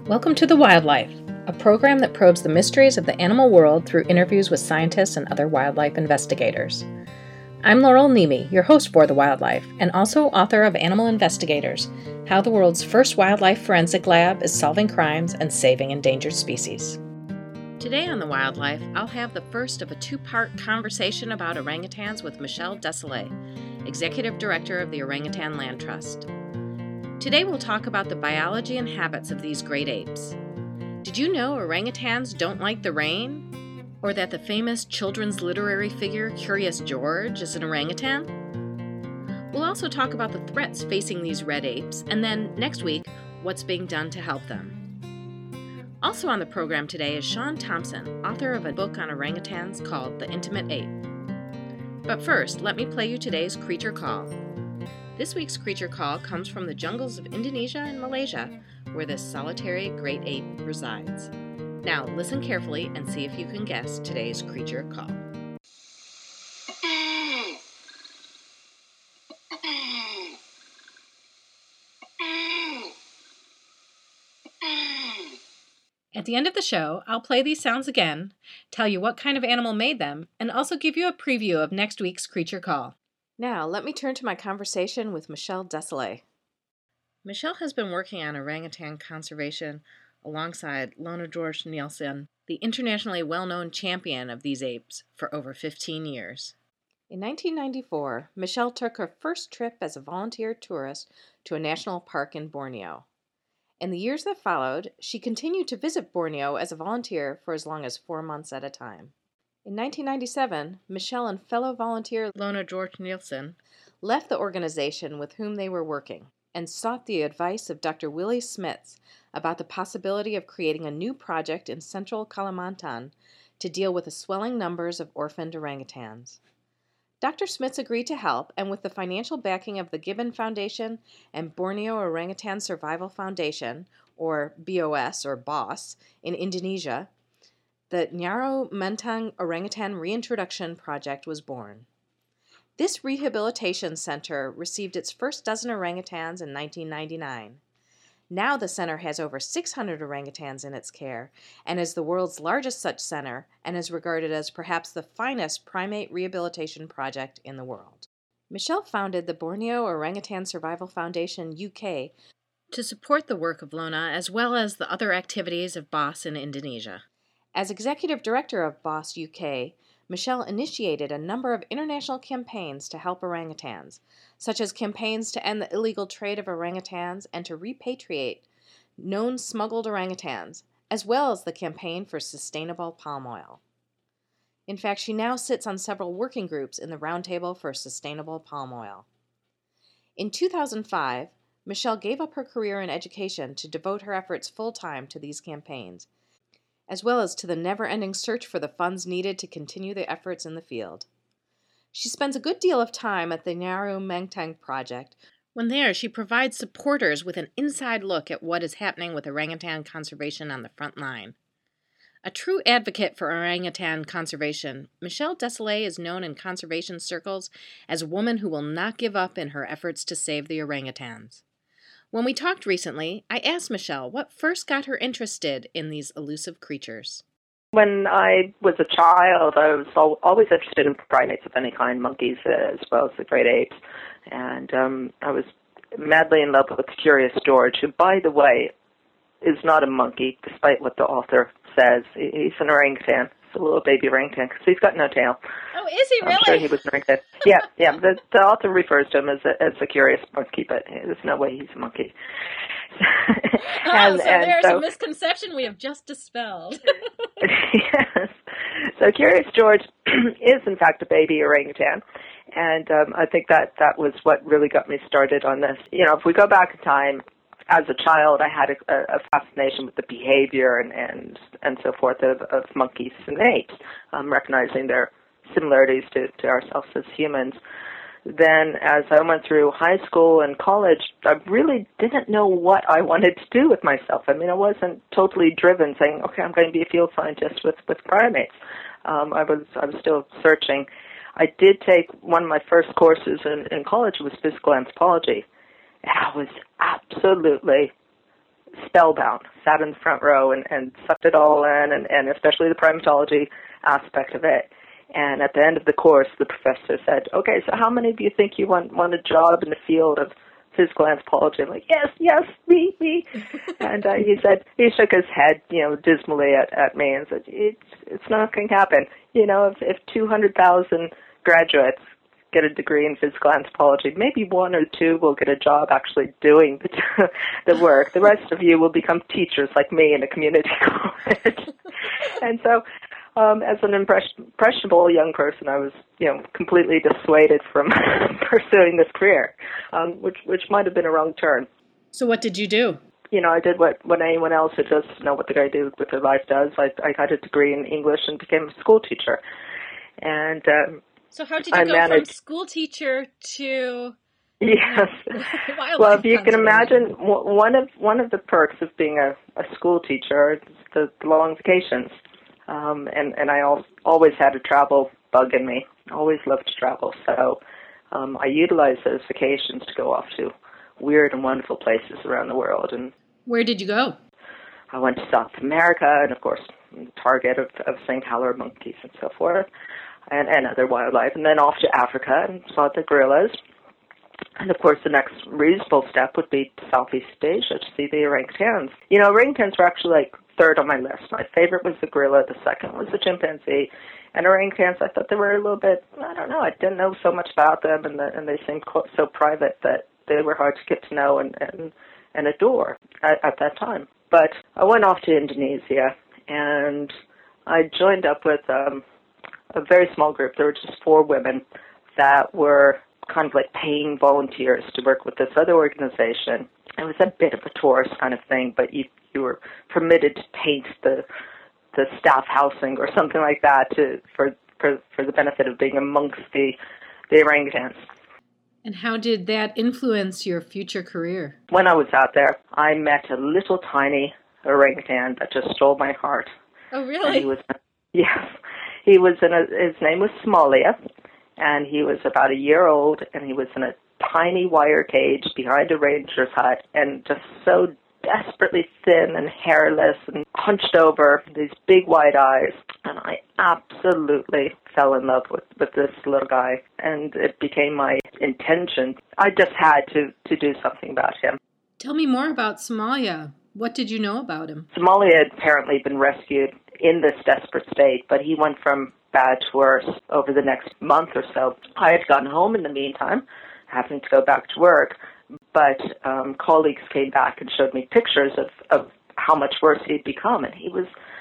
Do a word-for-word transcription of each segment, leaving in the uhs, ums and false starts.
Welcome to The Wildlife, a program that probes the mysteries of the animal world through interviews with scientists and other wildlife investigators. I'm Laurel Nemi, your host for The Wildlife, and also author of Animal Investigators, How the World's First Wildlife Forensic Lab is Solving Crimes and Saving Endangered Species. Today on The Wildlife, I'll have the first of a two-part conversation about orangutans with Michelle Desolé, Executive Director of the Orangutan Land Trust. Today we'll talk about the biology and habits of these great apes. Did you know orangutans don't like the rain? Or that the famous children's literary figure Curious George is an orangutan? We'll also talk about the threats facing these red apes, and then next week, what's being done to help them. Also on the program today is Sean Thompson, author of a book on orangutans called The Intimate Ape. But first, let me play you today's Creature Call. This week's Creature Call comes from the jungles of Indonesia and Malaysia, where this solitary great ape resides. Now, listen carefully and see if you can guess today's Creature Call. At the end of the show, I'll play these sounds again, tell you what kind of animal made them, and also give you a preview of next week's Creature Call. Now, let me turn to my conversation with Michelle Desolé. Michelle has been working on orangutan conservation alongside Lone George Nielsen, the internationally well-known champion of these apes, for over fifteen years. In nineteen ninety-four, Michelle took her first trip as a volunteer tourist to a national park in Borneo. In the years that followed, she continued to visit Borneo as a volunteer for as long as four months at a time. In nineteen ninety-seven, Michelle and fellow volunteer Lone George Nielsen left the organization with whom they were working and sought the advice of Doctor Willie Smits about the possibility of creating a new project in central Kalimantan to deal with the swelling numbers of orphaned orangutans. Doctor Smits agreed to help, and with the financial backing of the Gibbon Foundation and Borneo Orangutan Survival Foundation, or B O S or B O S, in Indonesia, the Nyaru Menteng Orangutan Reintroduction Project was born. This rehabilitation center received its first dozen orangutans in nineteen ninety-nine. Now the center has over six hundred orangutans in its care and is the world's largest such center and is regarded as perhaps the finest primate rehabilitation project in the world. Michelle founded the Borneo Orangutan Survival Foundation U K to support the work of Lona as well as the other activities of B O S in Indonesia. As executive director of B O S U K, Michelle initiated a number of international campaigns to help orangutans, such as campaigns to end the illegal trade of orangutans and to repatriate known smuggled orangutans, as well as the campaign for sustainable palm oil. In fact, she now sits on several working groups in the Roundtable for Sustainable Palm Oil. In two thousand five, Michelle gave up her career in education to devote her efforts full-time to these campaigns, as well as to the never-ending search for the funds needed to continue the efforts in the field. She spends a good deal of time at the Nyaru Menteng project. When there, she provides supporters with an inside look at what is happening with orangutan conservation on the front line. A true advocate for orangutan conservation, Michelle Desolé is known in conservation circles as a woman who will not give up in her efforts to save the orangutans. When we talked recently, I asked Michelle what first got her interested in these elusive creatures. When I was a child, I was al- always interested in primates of any kind, monkeys uh, as well as the great apes. And um, I was madly in love with Curious George, who, by the way, is not a monkey, despite what the author says. He's an orangutan. He's a little baby orangutan, because he's got no tail. Oh, is he really? I'm sure he was an orangutan. Yeah, yeah. The, the author refers to him as a, as a curious monkey, but there's no way he's a monkey. and, oh, so and there's so, a misconception we have just dispelled. Yes. So Curious George is, in fact, a baby orangutan. And um, I think that that was what really got me started on this. You know, if we go back in time, as a child, I had a, a fascination with the behavior and, and, and so forth of, of monkeys and apes, um, recognizing their similarities to, to ourselves as humans. Then as I went through high school and college, I really didn't know what I wanted to do with myself. I mean, I wasn't totally driven saying, okay, I'm going to be a field scientist with, with primates. Um, I was I was still searching. I did take one of my first courses in, in college was physical anthropology. And I was absolutely spellbound, sat in the front row and, and sucked it all in, and, and especially the primatology aspect of it. And at the end of the course, the professor said, okay, so how many of you think you want, want a job in the field of physical anthropology? I'm like, yes, yes, me, me. And uh, he said, he shook his head, you know, dismally at, at me and said, it's, it's not going to happen. You know, if, if two hundred thousand graduates get a degree in physical anthropology, maybe one or two will get a job actually doing the, the work. The rest of you will become teachers like me in a community college. And so, um, as an impress- impressionable young person, I was, you know, completely dissuaded from pursuing this career, um, which which might have been a wrong turn. So what did you do? You know, I did what, what anyone else who does know what the guy did with their life does. I, I got a degree in English and became a school teacher. And um, so how did you I go managed, from school teacher to yes. Well, if you can imagine, one of one of the perks of being a, a school teacher is the, the long vacations. Um, and, and I al- always had a travel bug in me. Always loved to travel. So um, I utilized those vacations to go off to weird and wonderful places around the world. And where did you go? I went to South America and, of course, target of, of Saint Helier monkeys and so forth, and, and other wildlife. And then off to Africa and saw the gorillas. And, of course, the next reasonable step would be to Southeast Asia to see the orangutans. You know, orangutans were actually, like, third on my list. My favorite was the gorilla. The second was the chimpanzee. And orangutans, I thought they were a little bit, I don't know, I didn't know so much about them, and, the, and they seemed so private that they were hard to get to know and, and, and adore at, at that time. But I went off to Indonesia, and I joined up with um, a very small group. There were just four women that were kind of like paying volunteers to work with this other organization. It was a bit of a tourist kind of thing, but you you were permitted to paint the the staff housing or something like that to for for, for the benefit of being amongst the, the orangutans. And how did that influence your future career? When I was out there, I met a little tiny orangutan that just stole my heart. Oh, really? And he was, yes, he was in a, his name was Somalia, and he was about a year old, and he was in a tiny wire cage behind a ranger's hut, and just so desperately thin and hairless and hunched over, these big wide eyes. And I absolutely fell in love with, with this little guy, and it became my intention. I just had to, to do something about him. Tell me more about Somalia. What did you know about him? Somalia had apparently been rescued in this desperate state, but he went from bad to worse over the next month or so. I had gotten home in the meantime, having to go back to work, but um, colleagues came back and showed me pictures of, of how much worse he'd become, and he was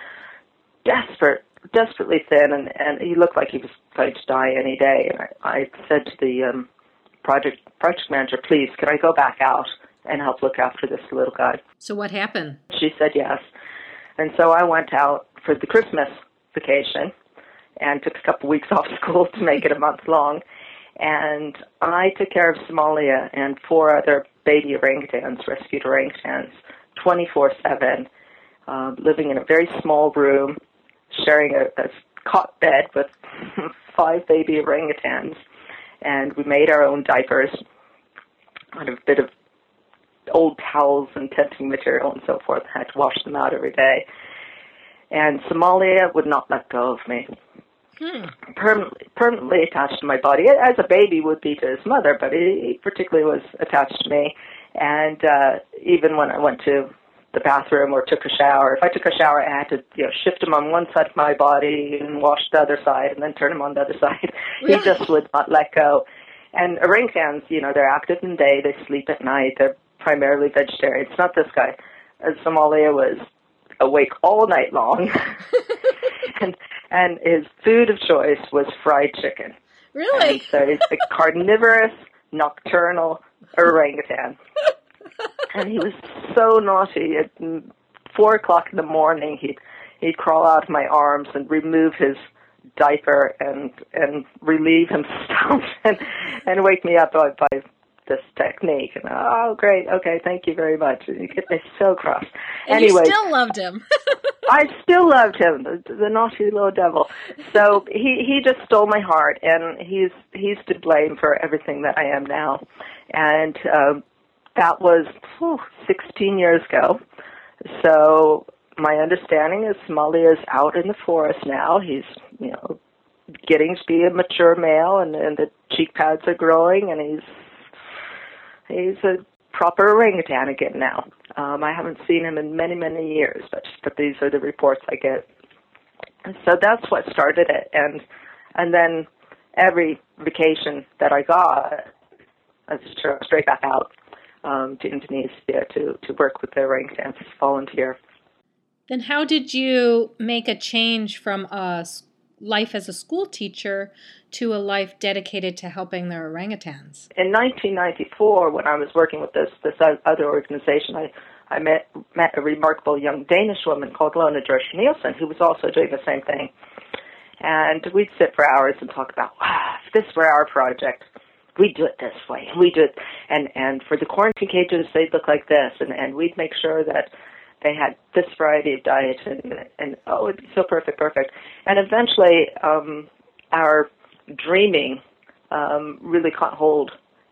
desperate, desperately thin, and, and he looked like he was going to die any day. And I, I said to the um, project project manager, please, can I go back out and help look after this little guy? So what happened? She said yes. And so I went out for the Christmas vacation and took a couple weeks off school to make it a month long. And I took care of Somalia and four other baby orangutans, rescued orangutans, twenty-four seven, uh, living in a very small room, sharing a, a cot bed with five baby orangutans. And we made our own diapers out of a bit of old towels and tenting material and so forth. I had to wash them out every day. And Somalia would not let go of me. Hmm. Permanently, permanently attached to my body, as a baby would be to his mother, but he particularly was attached to me. And uh, even when I went to the bathroom or took a shower, if I took a shower, I had to, you know, shift him on one side of my body and wash the other side, and then turn him on the other side. He just would not let go. And orangutans, you know, they're active in the day, they sleep at night, they're primarily vegetarian. It's not this guy. As Somalia was awake all night long. and And his food of choice was fried chicken. Really? And so he's a carnivorous, nocturnal orangutan. And he was so naughty. At four o'clock in the morning, he'd, he'd crawl out of my arms and remove his diaper and and relieve himself and, and wake me up by, by this technique. And, oh, great. Okay, thank you very much. And you get me so cross. And anyway, you still loved him. I still loved him, the, the naughty little devil. So he, he just stole my heart, and he's he's to blame for everything that I am now. And uh, that was whew, sixteen years ago. so my understanding is Smalley is out in the forest now. He's, you know, getting to be a mature male, and, and the cheek pads are growing, and he's he's a proper orangutan again now. Um, I haven't seen him in many, many years, but but these are the reports I get. And so that's what started it, and and then every vacation that I got, I just drove straight back out um, to Indonesia to, to work with the orangutans as volunteer. Then how did you make a change from a life as a school teacher to a life dedicated to helping the orangutans? In nineteen ninety-four, when I was working with this this other organization, I, I met, met a remarkable young Danish woman called Lona Drosche Nielsen, who was also doing the same thing. And we'd sit for hours and talk about, wow, if this were our project, we'd do it this way. We do it, and, and for the quarantine cages, they'd look like this, and, and we'd make sure that they had this variety of diet, and, and oh, it'd be so perfect, perfect. And eventually, um, our dreaming um, really caught hold,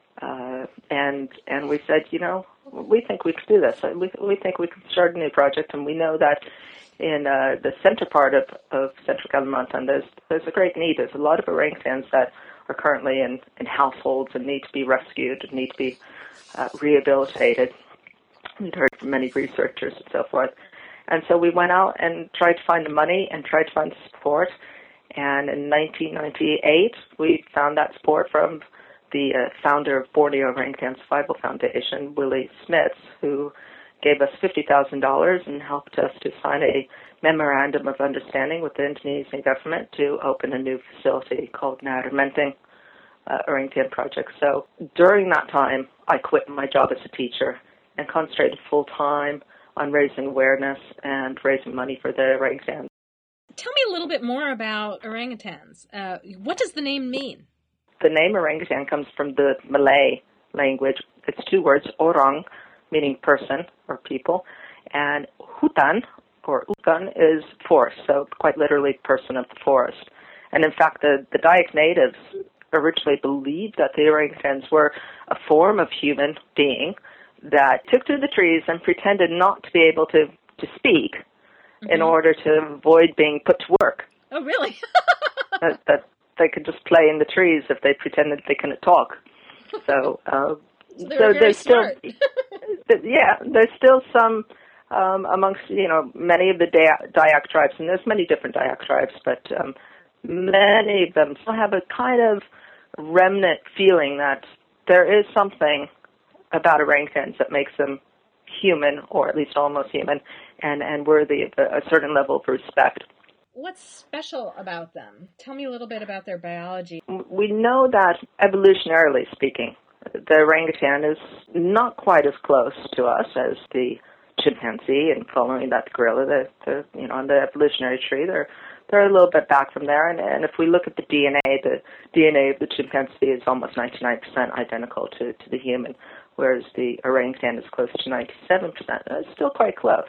uh, and and we said, you know, we think we could do this. We we think we could start a new project, and we know that in uh, the center part of, of Central Kalimantan, there's there's a great need. There's a lot of orangutans that are currently in, in households and need to be rescued and need to be uh, rehabilitated. We'd heard from many researchers and so forth. And so we went out and tried to find the money and tried to find the support. And in nineteen ninety-eight, we found that support from the uh, founder of Borneo Orangutan Survival Foundation, Willie Smits, who gave us fifty thousand dollars and helped us to sign a memorandum of understanding with the Indonesian government to open a new facility called Nader Menteng uh, Orangutan Project. So during that time, I quit my job as a teacher and concentrated full-time on raising awareness and raising money for the orangutans. Tell me a little bit more about orangutans. Uh, what does the name mean? The name orangutan comes from the Malay language. It's two words, orang, meaning person or people, and hutan, or utan, is forest, so quite literally person of the forest. And in fact, the, the Dayak natives originally believed that the orangutans were a form of human being that took to the trees and pretended not to be able to, to speak mm-hmm. in order to avoid being put to work. Oh, really? that, that they could just play in the trees if they pretended they couldn't talk. So, uh, so, they were so very there's smart. still, yeah, there's still some um, amongst, you know, many of the Dayak tribes, and there's many different Dayak tribes, but um, many of them still have a kind of remnant feeling that there is something about orangutans that makes them human, or at least almost human, and, and worthy of a, a certain level of respect. What's special about them? Tell me a little bit about their biology. We know that, evolutionarily speaking, the orangutan is not quite as close to us as the chimpanzee, and following that the gorilla, the, the you know, on the evolutionary tree, they're they're a little bit back from there. And, and if we look at the D N A, the D N A of the chimpanzee is almost ninety-nine percent identical to, to the human, whereas the orangutan is close to ninety-seven percent. It's still quite close.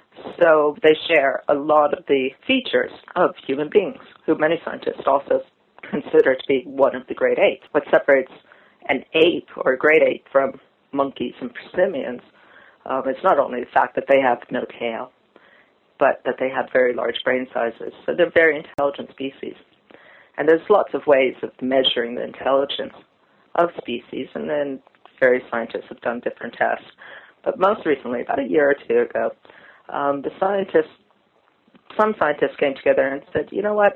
So they share a lot of the features of human beings, who many scientists also consider to be one of the great apes. What separates an ape or a great ape from monkeys and simians um, is not only the fact that they have no tail, but that they have very large brain sizes. So they're very intelligent species. And there's lots of ways of measuring the intelligence of species, and then various scientists have done different tests. But most recently, about a year or two ago, um, the scientists, some scientists came together and said, you know what,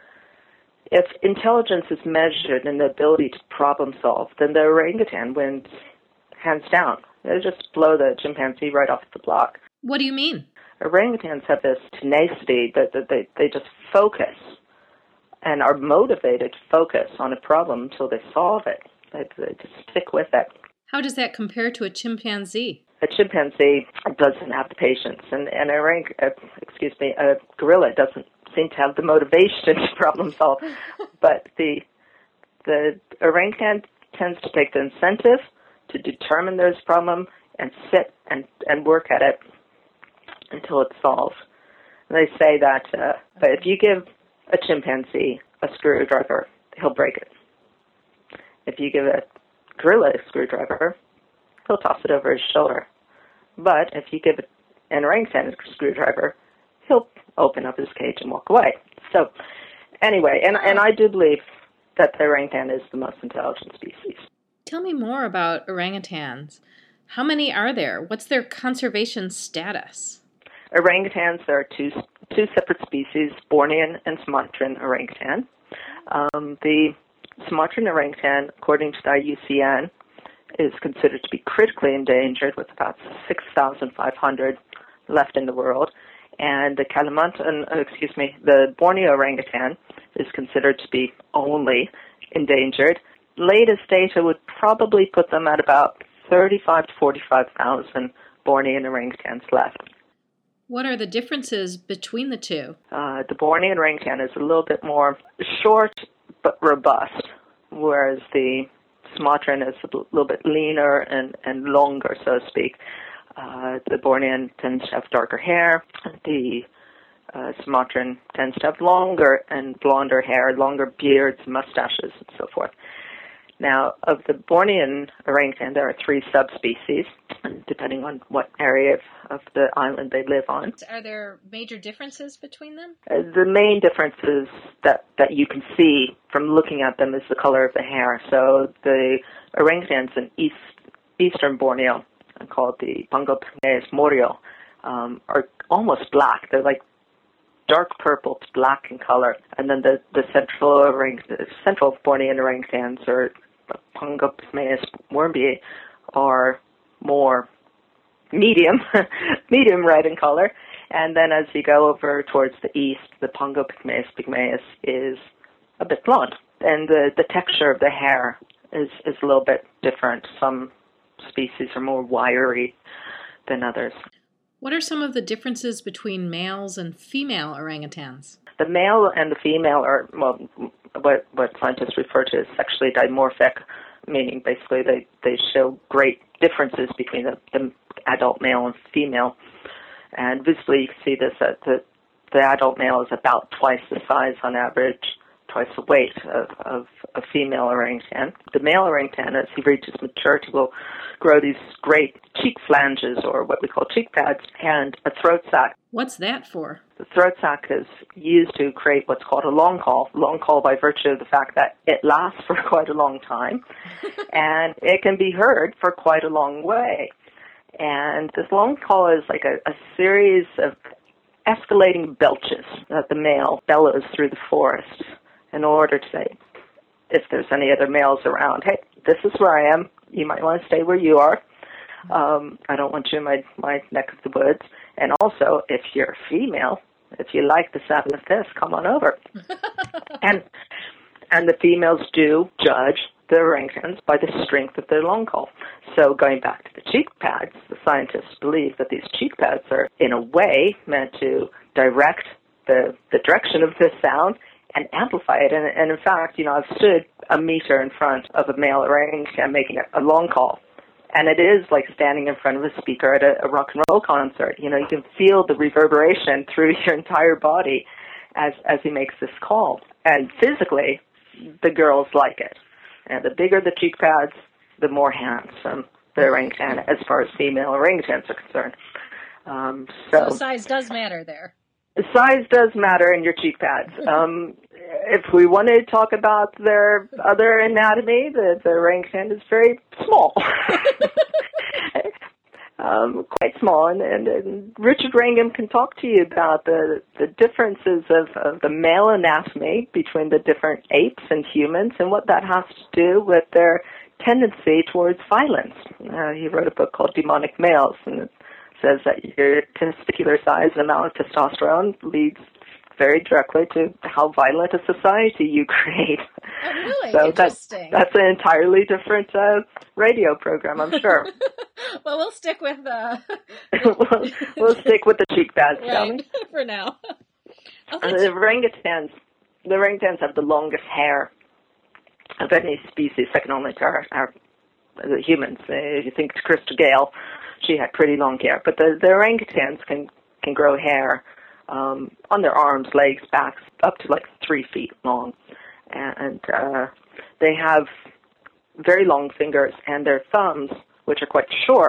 if intelligence is measured in the ability to problem solve, then the orangutan wins hands down. They just blow the chimpanzee right off the block. What do you mean? Orangutans have this tenacity that, that they, they just focus and are motivated to focus on a problem until they solve it. They, they just stick with it. How does that compare to a chimpanzee? A chimpanzee doesn't have the patience, and, and a orang, uh, excuse me, a gorilla doesn't seem to have the motivation to problem solve. But the the orangutan tends to take the incentive to determine there's a problem and sit and, and work at it until it's solved. And they say that uh, but if you give a chimpanzee a screwdriver, he'll break it. If you give a gorilla a screwdriver, he'll toss it over his shoulder. But if you give a an orangutan a screwdriver, he'll open up his cage and walk away. So anyway, and, and I do believe that the orangutan is the most intelligent species. Tell me more about orangutans. How many are there? What's their conservation status? Orangutans, there are two two separate species, Bornean and Sumatran orangutan. Um, the Sumatran orangutan, according to the I U C N, is considered to be critically endangered with about six thousand five hundred left in the world. And the Kalimantan, uh, excuse me, the Borneo orangutan is considered to be only endangered. Latest data would probably put them at about thirty-five to forty-five thousand Bornean orangutans left. What are the differences between the two? Uh, the Bornean orangutan is a little bit more short but robust, whereas the Sumatran is a little bit leaner and, and longer, so to speak. Uh, the Bornean tends to have darker hair. The uh, Sumatran tends to have longer and blonder hair, longer beards, mustaches, and so forth. Now, of the Bornean orangutan, there are three subspecies, depending on what area of, of the island they live on. Are there major differences between them? Uh, the main differences that, that you can see from looking at them is the color of the hair. So the orangutans in east, eastern Borneo, called the Pongo Pygmaeus Morio, um, are almost black. They're like dark purple to black in color. And then the, the central orang, the central Bornean orangutans, or Pongo Pygmaeus Moorombiae, are more medium, medium red in color. And then as you go over towards the east, the Pongo Pygmaeus Pygmaeus is a bit blonde. And the, the texture of the hair is, is a little bit different. Some species are more wiry than others. What are some of the differences between males and female orangutans? The male and the female are, well, what, what scientists refer to as sexually dimorphic, meaning basically they, they show great differences between the, the adult male and female. And visibly you can see this, that the, the adult male is about twice the size on average, twice the weight of, of a female orangutan. The male orangutan, as he reaches maturity, will grow these great cheek flanges, or what we call cheek pads, and a throat sac. What's that for? The throat sac is used to create what's called a long call. Long call by virtue of the fact that it lasts for quite a long time, and it can be heard for quite a long way. And this long call is like a, a series of escalating belches that the male bellows through the forest in order to say, if there's any other males around, hey, this is where I am. You might want to stay where you are. Um, I don't want you in my, my neck of the woods. And also, if you're a female, if you like the sound of this, come on over. and and the females do judge the orangutans by the strength of their long call. So going back to the cheek pads, the scientists believe that these cheek pads are, in a way, meant to direct the, the direction of this sound and amplify it. And, and in fact, you know, I've stood a meter in front of a male orangutan making a, a long call. And it is like standing in front of a speaker at a, a rock and roll concert. You know, you can feel the reverberation through your entire body as, as he makes this call. And physically, the girls like it. And the bigger the cheek pads, the more handsome the orangutan, as far as female orangutans are concerned. Um, so, so size does matter there. Size does matter in your cheek pads. Um, if we want to talk about their other anatomy, the, the orangutan is very small. um, quite small. And, and, and Richard Wrangham can talk to you about the, the differences of, of the male anatomy between the different apes and humans and what that has to do with their tendency towards violence. Uh, he wrote a book called Demonic Males, and it says that your testicular size and amount of testosterone leads very directly to how violent a society you create. Oh, really? So Interesting. That's, that's an entirely different uh, radio program, I'm sure. Well, we'll stick with uh... we'll, we'll stick with the cheek pads, right, for now. Oh, and the orangutans, the orangutans have the longest hair of any species, second only to our, our the humans. Uh, if you think to Krista Gale, she had pretty long hair. But the, the orangutans can, can grow hair um, on their arms, legs, backs, up to like three feet long. And uh, they have very long fingers, and their thumbs, which are quite short,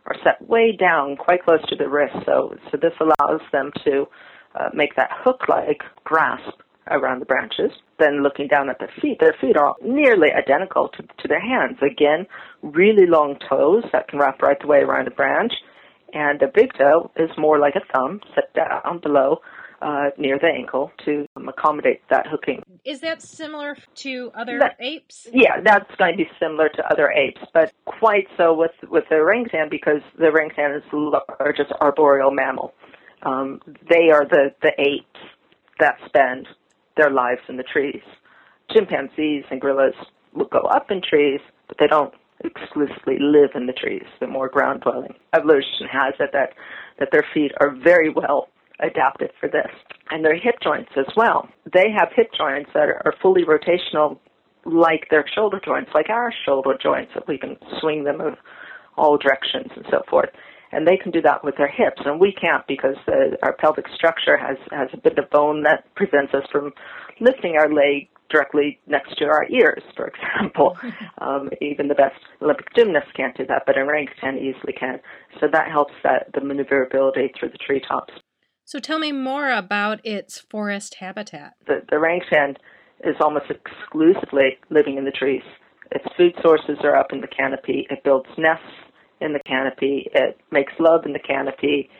are set way down, quite close to the wrist. So, so this allows them to uh, make that hook-like grasp around the branches. Then looking down at their feet, their feet are nearly identical to, to their hands. Again, really long toes that can wrap right the way around a branch. And the big toe is more like a thumb, set down below uh, near the ankle to um, accommodate that hooking. Is that similar to other that, apes? Yeah, that's going to be similar to other apes, but quite so with, with the orangutan because the orangutan is the largest arboreal mammal. Um, they are the, the apes that spend their lives in the trees. Chimpanzees and gorillas will go up in trees, but they don't exclusively live in the trees. They're more ground-dwelling. Evolution has it that, that their feet are very well adapted for this. And their hip joints as well. They have hip joints that are fully rotational like their shoulder joints, like our shoulder joints, that we can swing them in all directions and so forth. And they can do that with their hips, and we can't because the, our pelvic structure has, has a bit of bone that prevents us from lifting our leg directly next to our ears, for example. Um, even the best Olympic gymnasts can't do that, but an orangutan easily can. So that helps that, the maneuverability through the treetops. So tell me more about its forest habitat. The, the orangutan is almost exclusively living in the trees. Its food sources are up in the canopy. It builds nests in the canopy. It makes love in the canopy.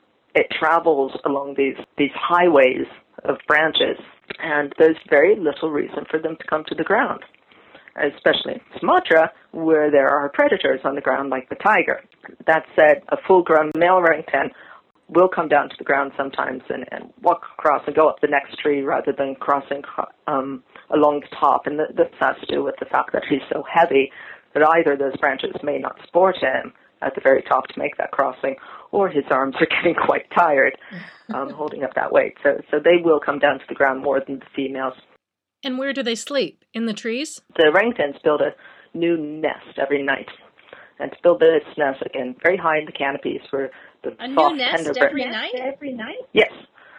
It travels along these, these highways of branches, and there's very little reason for them to come to the ground, especially in Sumatra, where there are predators on the ground like the tiger. That said, a full-grown male orangutan will come down to the ground sometimes and, and walk across and go up the next tree rather than crossing um, along the top. And th- this has to do with the fact that he's so heavy that either those branches may not support him at the very top to make that crossing, or his arms are getting quite tired um, holding up that weight. So, so they will come down to the ground more than the females. And where do they sleep? In the trees? The orangutans build a new nest every night. And to build this nest, again, very high in the canopies where the a soft, new nest tender... every night? Every night? Yes.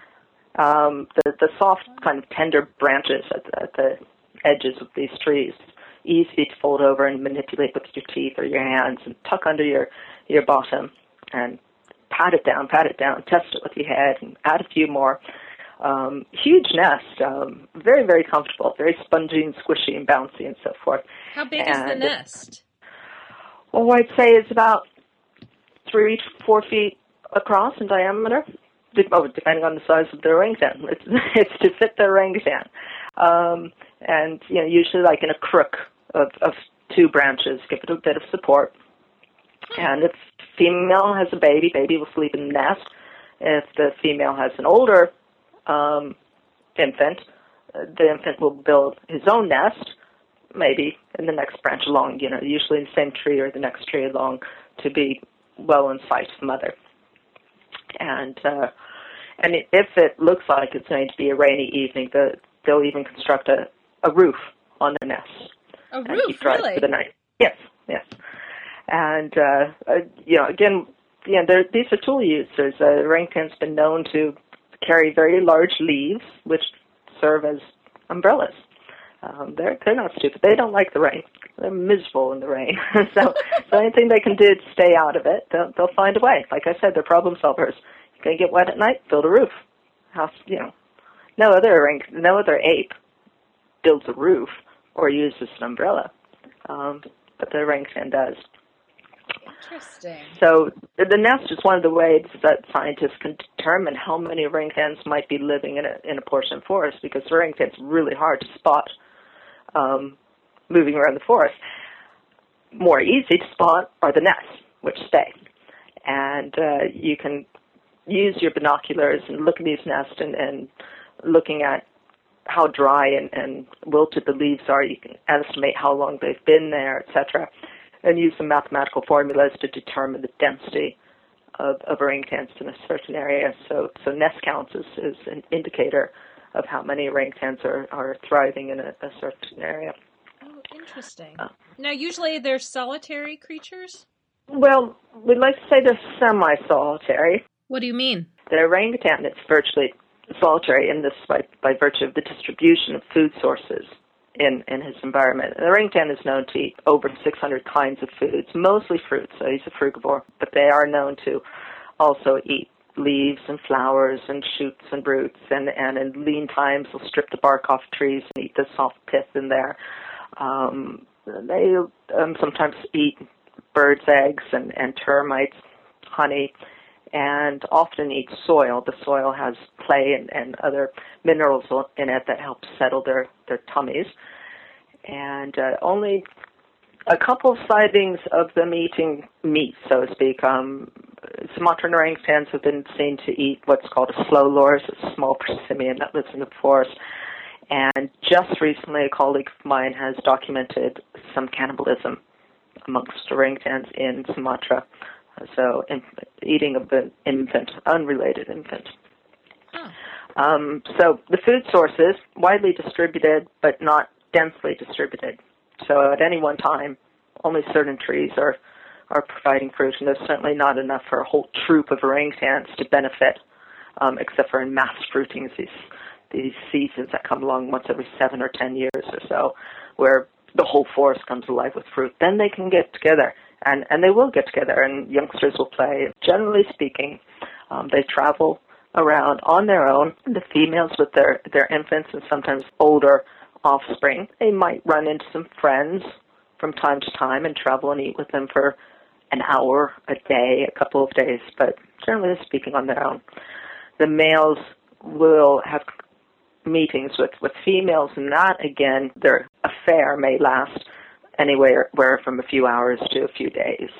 Um, the, the soft, kind of tender branches at the, at the edges of these trees, easy to fold over and manipulate with your teeth or your hands and tuck under your, your bottom and pat it down, pat it down, test it with your head and add a few more. Um, huge nest, um, very, very comfortable, very spongy and squishy and bouncy and so forth. How big and is the nest? Well, I'd say it's about three to four feet across in diameter, depending on the size of the orangutan. It's, it's to fit the orangutan. Um, and, you know, usually like in a crook of, of two branches, give it a bit of support. And if female has a baby, baby will sleep in the nest. If the female has an older um, infant, uh, the infant will build his own nest, maybe in the next branch along, you know, usually in the same tree or the next tree along to be well in sight of the mother. And uh, and if it looks like it's going to be a rainy evening, the, they'll even construct a, a roof on the nest. A and roof, keep dry really? For the night. Yes, yes. And, uh, uh, you know, again, you know, these are tool users. Uh, orangutan's been known to carry very large leaves, which serve as umbrellas. Um, they're they're not stupid. They don't like the rain. They're miserable in the rain. so, so anything they can do to stay out of it, they'll, they'll find a way. Like I said, they're problem solvers. You're going to get wet at night, build a roof. House, you know, no other orang- no other ape builds a roof or uses an umbrella, um, but the orangutan does. Interesting. So the nest is one of the ways that scientists can determine how many orangutans might be living in a in a portion of forest, because orangutans are really hard to spot um, moving around the forest. More easy to spot are the nests, which stay. And uh, you can use your binoculars and look at these nests and, and looking at how dry and, and wilted the leaves are. You can estimate how long they've been there, et cetera, and use some mathematical formulas to determine the density of, of orangutans in a certain area. So, so nest counts is, is an indicator of how many orangutans are, are thriving in a, a certain area. Oh, interesting. Uh, now, usually they're solitary creatures? Well, we'd like to say they're semi-solitary. What do you mean? The orangutan is virtually solitary in this by, by virtue of the distribution of food sources in, in his environment. The orangutan is known to eat over six hundred kinds of foods, mostly fruits, so he's a frugivore, but they are known to also eat leaves and flowers and shoots and roots, and, and in lean times they'll strip the bark off trees and eat the soft pith in there. Um, they um, sometimes eat birds' eggs and, and termites, honey, and often eat soil. The soil has clay and, and other minerals in it that help settle their, their tummies. And uh, only a couple of sightings of them eating meat, so to speak. Um, Sumatran orangutans have been seen to eat what's called a slow loris, a small simian that lives in the forest. And just recently, a colleague of mine has documented some cannibalism amongst orangutans in Sumatra. So in, eating of an infant, unrelated infant. Huh. Um, so the food sources, widely distributed, but not densely distributed. So at any one time, only certain trees are, are providing fruit, and there's certainly not enough for a whole troop of orangutans to benefit, um, except for in mass fruitings, these, these seasons that come along once every seven or ten years or so, where the whole forest comes alive with fruit. Then they can get together, and, and they will get together, and youngsters will play. Generally speaking, um, they travel around on their own, the females with their, their infants and sometimes older offspring. They might run into some friends from time to time and travel and eat with them for an hour, a day, a couple of days, but generally speaking on their own. The males will have meetings with, with females, and that, again, their affair may last anywhere where from a few hours to a few days.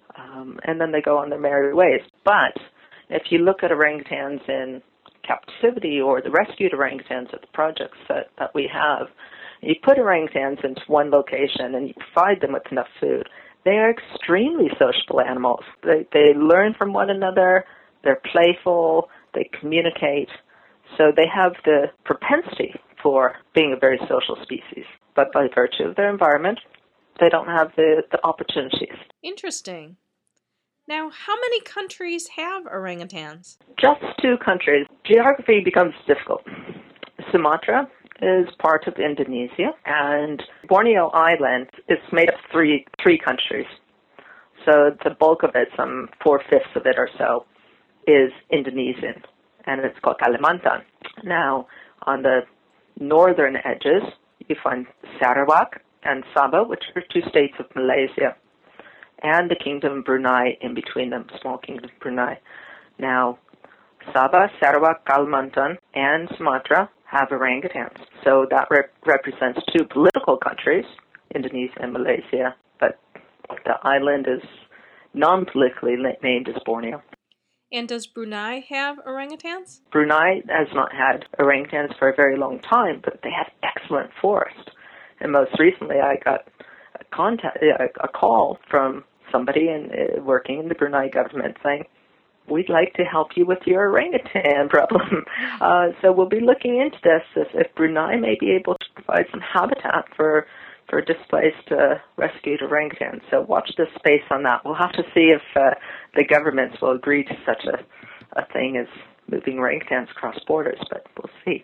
Um, and then they go on their merry ways. But if you look at orangutans in captivity or the rescued orangutans at the projects that, that we have, you put orangutans into one location and you provide them with enough food. They are extremely sociable animals. They, they learn from one another, they're playful, they communicate, so they have the propensity for being a very social species. But by virtue of their environment, they don't have the, the opportunities. Interesting. Now, how many countries have orangutans? Just two countries. Geography becomes difficult. Sumatra is part of Indonesia, and Borneo Island is made of three three countries. So the bulk of it, some four-fifths of it or so, is Indonesian, and it's called Kalimantan. Now, on the northern edges, you find Sarawak and Sabah, which are two states of Malaysia, and the Kingdom of Brunei in between them, small Kingdom of Brunei. Now, Sabah, Sarawak, Kalimantan, and Sumatra have orangutans. So that rep- represents two political countries, Indonesia and Malaysia, but the island is non-politically named as Borneo. And does Brunei have orangutans? Brunei has not had orangutans for a very long time, but they have excellent forest. And most recently, I got a contact, a call from somebody in, uh, working in the Brunei government saying, "We'd like to help you with your orangutan problem." Uh, so we'll be looking into this if, if Brunei may be able to provide some habitat for for displaced uh, rescued orangutans. So watch this space on that. We'll have to see if uh, the governments will agree to such a, a thing as moving orangutans across borders, but we'll see.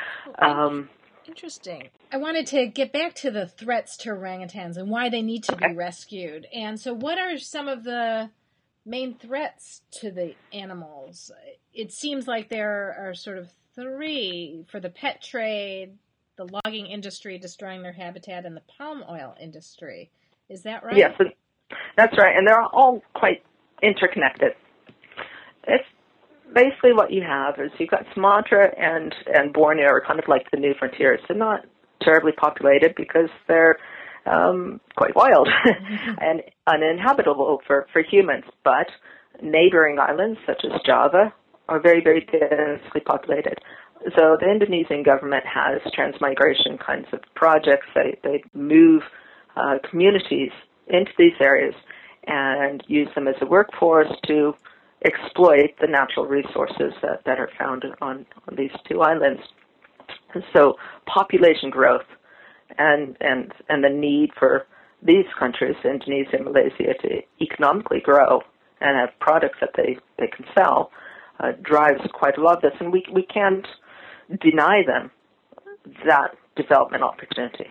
Um, Interesting. I wanted to get back to the threats to orangutans and why they need to okay. be rescued. And so what are some of the main threats to the animals? It seems like there are sort of three: for the pet trade, the logging industry destroying their habitat, and the palm oil industry. Is that right? Yes, that's right. And they're all quite interconnected. It's basically what you have is you've got Sumatra and, and Borneo are kind of like the new frontiers. They're not terribly populated because they're um, quite wild and uninhabitable for, for humans. But neighboring islands such as Java are very, very densely populated. So the Indonesian government has transmigration kinds of projects. They, they move uh, communities into these areas and use them as a workforce to exploit the natural resources that, that are found on, on these two islands. And so population growth and, and, and the need for these countries, Indonesia and Malaysia, to economically grow and have products that they, they can sell uh, drives quite a lot of this. And we, we can't deny them that development opportunity.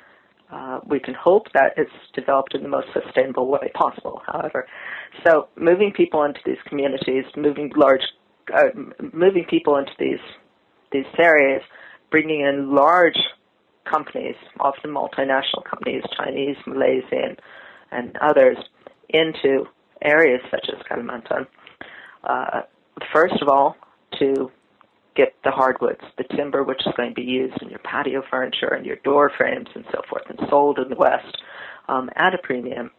Uh, we can hope that it's developed in the most sustainable way possible, however. So moving people into these communities, moving large, uh, moving people into these these areas, bringing in large companies, often multinational companies, Chinese, Malaysian, and others, into areas such as Kalimantan. Uh, first of all, to get the hardwoods, the timber which is going to be used in your patio furniture and your door frames and so forth, and sold in the West um, at a premium.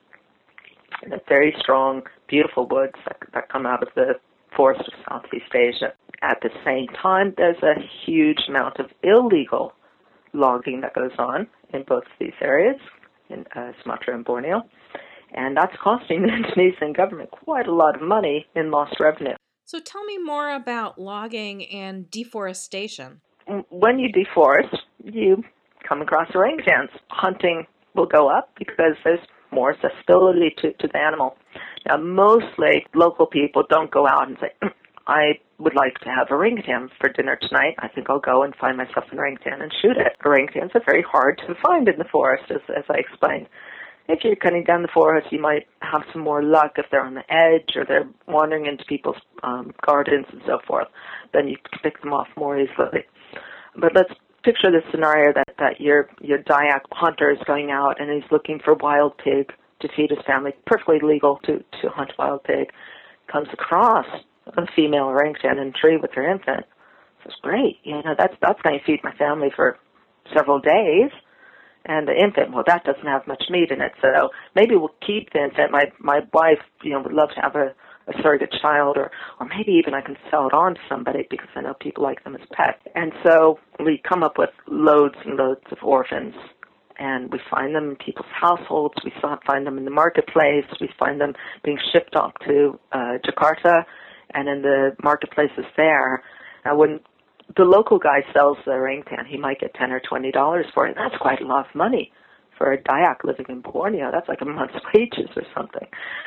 And the very strong, beautiful woods that, that come out of the forest of Southeast Asia. At the same time, there's a huge amount of illegal logging that goes on in both of these areas, in uh, Sumatra and Borneo, and that's costing the Indonesian government quite a lot of money in lost revenue. So tell me more about logging and deforestation. When you deforest, you come across orangutans. Hunting will go up because there's more accessibility to, to the animal. Now, mostly local people don't go out and say, I would like to have orangutan for dinner tonight. I think I'll go and find myself an orangutan and shoot it. Orangutans are very hard to find in the forest, as, as I explained. If you're cutting down the forest, you might have some more luck if they're on the edge or they're wandering into people's um, gardens and so forth. Then you can pick them off more easily. But let's picture this scenario that, that your your Dayak hunter is going out and he's looking for wild pig to feed his family, perfectly legal to, to hunt wild pig, comes across a female orangutan in a tree with her infant. Says, great, you know, that's, that's going to feed my family for several days. And the infant, well, that doesn't have much meat in it, so maybe we'll keep the infant. My my wife, you know, would love to have a, a surrogate child, or, or maybe even I can sell it on to somebody because I know people like them as pets. And so we come up with loads and loads of orphans, and we find them in people's households. We find them in the marketplace. We find them being shipped off to uh, Jakarta, and in the marketplaces there. Now, when the local guy sells the orangutan, he might get ten or twenty dollars for it. That's quite a lot of money for a Dayak living in Borneo. That's like a month's wages or something.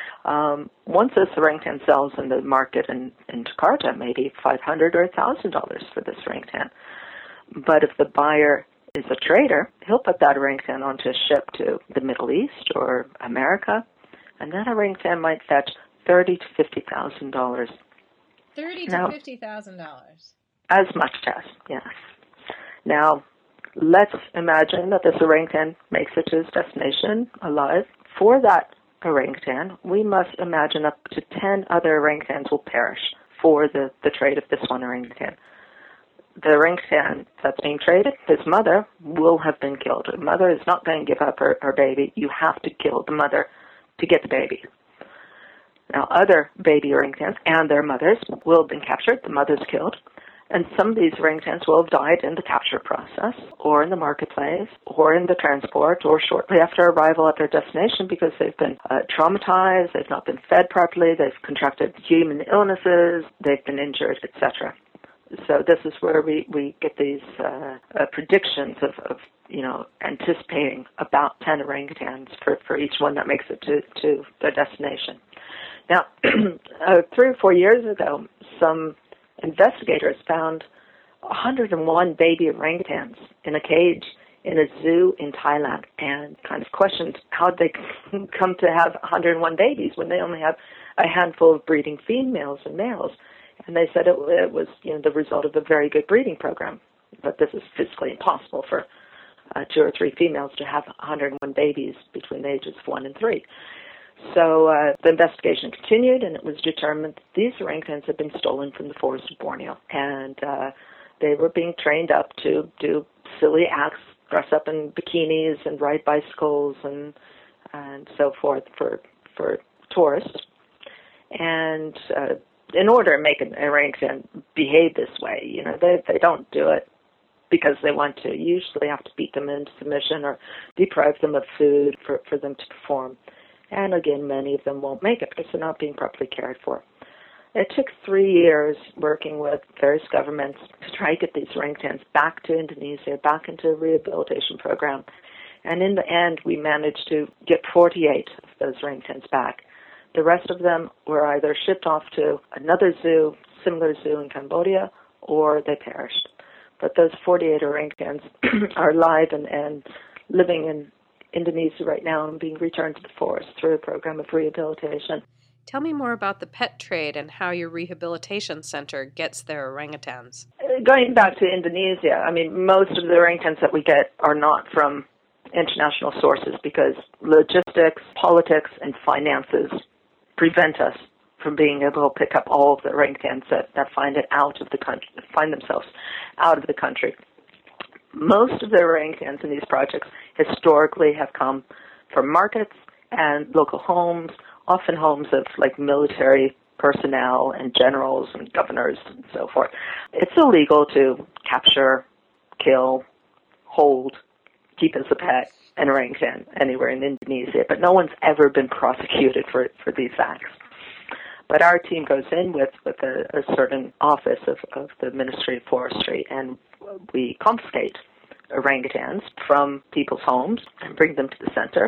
Um, once this orangutan sells in the market in, in Jakarta, maybe five hundred dollars or one thousand dollars for this orangutan. But if the buyer is a trader, he'll put that orangutan onto a ship to the Middle East or America, and that orangutan might fetch thirty thousand to fifty thousand dollars. Thirty to fifty thousand dollars. As much as, yes. Now, let's imagine that this orangutan makes it to his destination alive. For that orangutan, we must imagine up to ten other orangutans will perish for the, the trade of this one orangutan. The orangutan that's being traded, his mother, will have been killed. The mother is not going to give up her, her baby. You have to kill the mother to get the baby. Now, other baby orangutans and their mothers will have been captured. The mother's killed. And some of these orangutans will have died in the capture process, or in the marketplace, or in the transport, or shortly after arrival at their destination because they've been uh, traumatized, they've not been fed properly, they've contracted human illnesses, they've been injured, et cetera. So this is where we, we get these uh, uh, predictions of, of, you know, anticipating about ten orangutans for, for each one that makes it to, to their destination. Now, uh, three or four years ago, some investigators found one hundred one baby orangutans in a cage in a zoo in Thailand, and kind of questioned how they come to have one hundred one babies when they only have a handful of breeding females and males. And they said it, it was, you know, the result of a very good breeding program. But this is physically impossible for uh, two or three females to have one hundred one babies between the ages of one and three. So uh, the investigation continued, and it was determined that these orangutans had been stolen from the forest of Borneo, and uh, they were being trained up to do silly acts, dress up in bikinis and ride bicycles and and so forth for for tourists. And uh, in order to make an orangutan behave this way, you know, they they don't do it because they want to. You usually have to beat them into submission or deprive them of food for, for them to perform. And again, many of them won't make it because they're not being properly cared for. It took three years working with various governments to try to get these orangutans back to Indonesia, back into a rehabilitation program. And in the end, we managed to get forty-eight of those orangutans back. The rest of them were either shipped off to another zoo, similar zoo in Cambodia, or they perished. But those forty-eight orangutans are alive and, and living in Indonesia right now and being returned to the forest through a program of rehabilitation. Tell me more about the pet trade and how your rehabilitation center gets their orangutans. Going back to Indonesia, I mean, most of the orangutans that we get are not from international sources because logistics, politics, and finances prevent us from being able to pick up all of the orangutans that, that find it out of the country, find themselves out of the country. Most of the orangutans in these projects historically have come from markets and local homes, often homes of like military personnel and generals and governors and so forth. It's illegal to capture, kill, hold, keep as a pet an orangutan anywhere in Indonesia, but no one's ever been prosecuted for for these acts. But our team goes in with, with a, a certain office of, of the Ministry of Forestry, and we confiscate orangutans from people's homes and bring them to the center.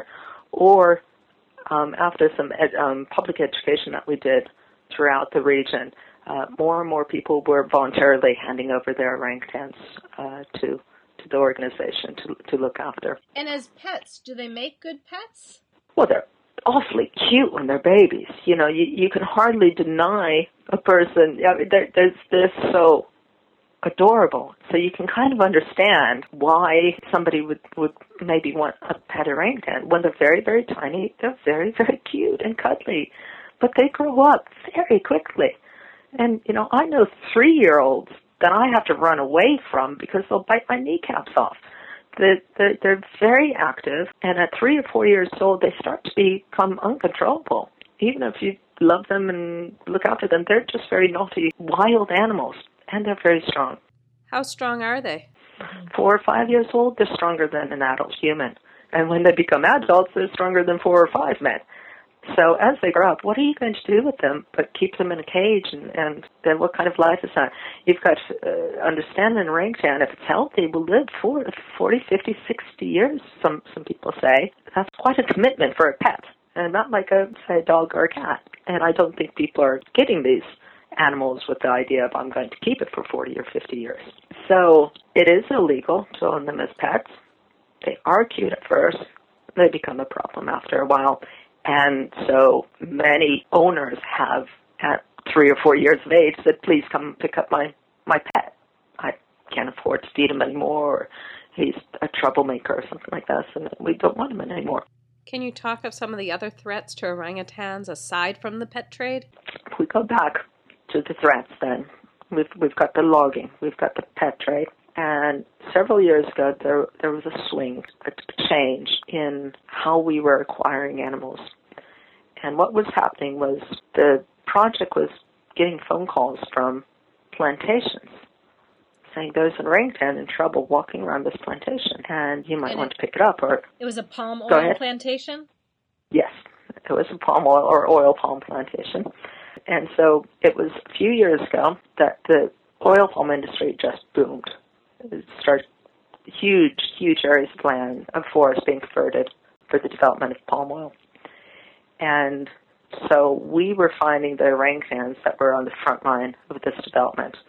Or um, after some ed, um, public education that we did throughout the region, uh, more and more people were voluntarily handing over their orangutans uh, to to the organization to to look after. And as pets, do they make good pets? Well, they're awfully cute when they're babies. You know, you, you can hardly deny a person. I mean, they're, they're, they're so adorable. So you can kind of understand why somebody would, would maybe want a pet orangutan. When they're very, very tiny, they're very, very cute and cuddly. But they grow up very quickly. And, you know, I know three-year-olds that I have to run away from because they'll bite my kneecaps off. They're, they're, they're very active, and at three or four years old, they start to become uncontrollable. Even if you love them and look after them, they're just very naughty, wild animals, and they're very strong. How strong are they? Four or five years old, they're stronger than an adult human. And when they become adults, they're stronger than four or five men. So as they grow up, what are you going to do with them but keep them in a cage? And, and then what kind of life is that? You've got to uh, understand an orangutan, if it's healthy, will live for forty, fifty, sixty years, some, some people say. That's quite a commitment for a pet, and not like a, say, a dog or a cat. And I don't think people are getting these animals with the idea of I'm going to keep it for forty or fifty years. So it is illegal to own them as pets. They are cute at first. They become a problem after a while. And so many owners have, at three or four years of age, said, please come pick up my, my pet. I can't afford to feed him anymore, or he's a troublemaker or something like that, and we don't want him anymore. Can you talk of some of the other threats to orangutans aside from the pet trade? If we go back to the threats then, we've, we've got the logging, we've got the pet trade. And several years ago, there there was a swing, a change in how we were acquiring animals. And what was happening was the project was getting phone calls from plantations saying there's an orangutan in trouble walking around this plantation, and you might and want it, to pick it up. Or it was a palm oil plantation? Yes, it was a palm oil or oil palm plantation. And so it was a few years ago that the oil palm industry just boomed. It started huge, huge areas of land, of forest being converted for the development of palm oil. And so we were finding the orangutans that were on the front line of this development.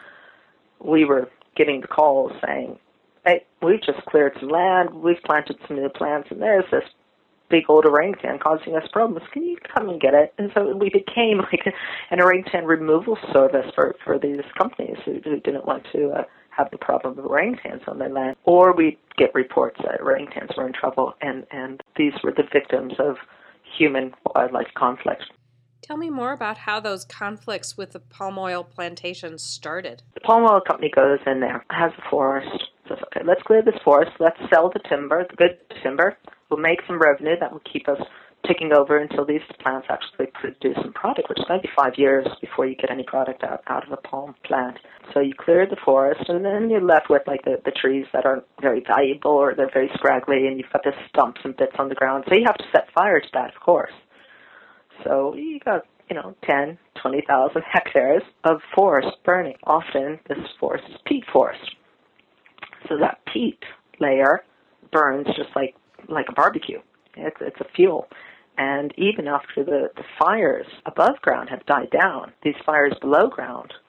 We were getting the calls saying, hey, we've just cleared some land, we've planted some new plants, and there's this big old orangutan causing us problems. Can you come and get it? And so we became like a, an orangutan removal service for, for these companies who, who didn't want to uh, have the problem of orangutans on their land. Or we'd get reports that orangutans were in trouble, and, and these were the victims of human-wildlife conflict. Tell me more about how those conflicts with the palm oil plantations started. The palm oil company goes in there, has a forest, says, okay, let's clear this forest, let's sell the timber, the good timber, we'll make some revenue that will keep us ticking over until these plants actually produce some product, which is maybe five years before you get any product out, out of a palm plant. So you clear the forest, and then you're left with like the, the trees that aren't very valuable or they're very scraggly, and you've got the stumps and bits on the ground. So you have to set fire to that, of course. So you got, you know, ten, twenty thousand hectares of forest burning. Often this forest is peat forest. So that peat layer burns just like, like a barbecue. It's, it's a fuel. And even after the, the fires above ground have died down, these fires below ground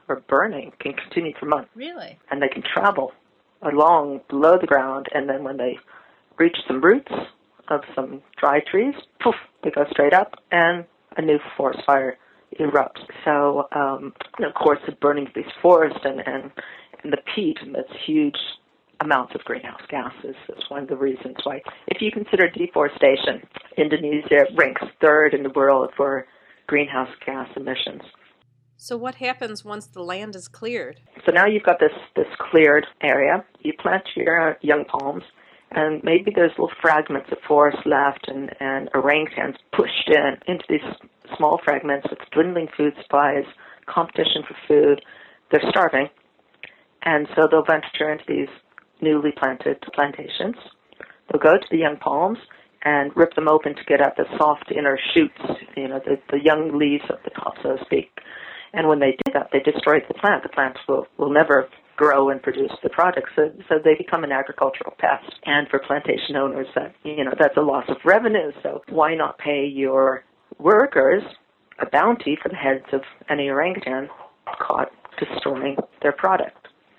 or burning can continue for months. Really? And they can travel along below the ground, and then when they reach some roots of some dry trees, poof, they go straight up, and a new forest fire erupts. So, um, and of course, the burning of these forests and, and, and the peat emits huge amounts of greenhouse gases. That's one of the reasons why, if you consider deforestation, Indonesia ranks third in the world for greenhouse gas emissions. So what happens once the land is cleared? So now you've got this, this cleared area. You plant your young palms, and maybe there's little fragments of forest left, and, and orangutans pushed in into these small fragments with dwindling food supplies, competition for food. They're starving, and so they'll venture into these newly planted plantations. They'll go to the young palms and rip them open to get at the soft inner shoots, you know, the, the young leaves at the top, so to speak. And when they do that, they destroy the plant. The plant will, will never grow and produce the product, so, so they become an agricultural pest. And for plantation owners, that you know that's a loss of revenue. So why not pay your workers a bounty for the heads of any orangutan caught destroying their product?